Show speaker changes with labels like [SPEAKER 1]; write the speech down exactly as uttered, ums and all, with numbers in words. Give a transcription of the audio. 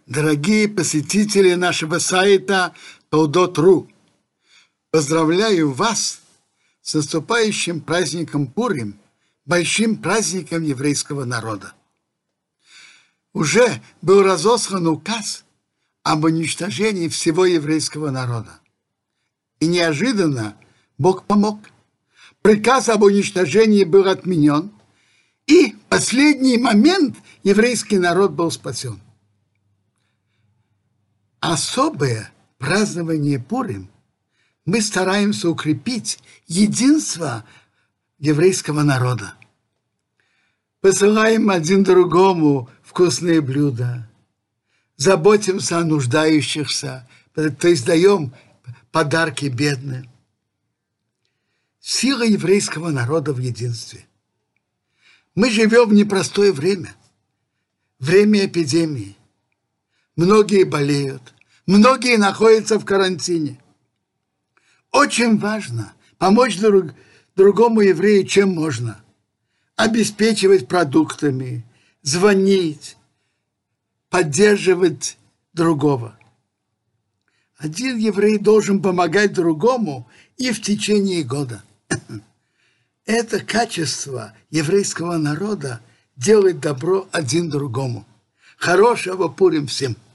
[SPEAKER 1] Дорогие посетители нашего сайта Толдот точка ру, поздравляю вас с наступающим праздником Пурим, большим праздником еврейского народа. Уже был разослан указ об уничтожении всего еврейского народа. И неожиданно Бог помог. Приказ об уничтожении был отменен, и в последний момент еврейский народ был спасен. Особое празднование Пурим мы стараемся укрепить единство еврейского народа. Посылаем один другому вкусные блюда, заботимся о нуждающихся, то есть даем подарки бедным. Сила еврейского народа в единстве. Мы живем в непростое время, время эпидемии. Многие болеют, многие находятся в карантине. Очень важно помочь друг, другому еврею, чем можно. Обеспечивать продуктами, звонить, поддерживать другого. Один еврей должен помогать другому и в течение года. Это качество еврейского народа делать добро один другому. Хорошего Пурим всем!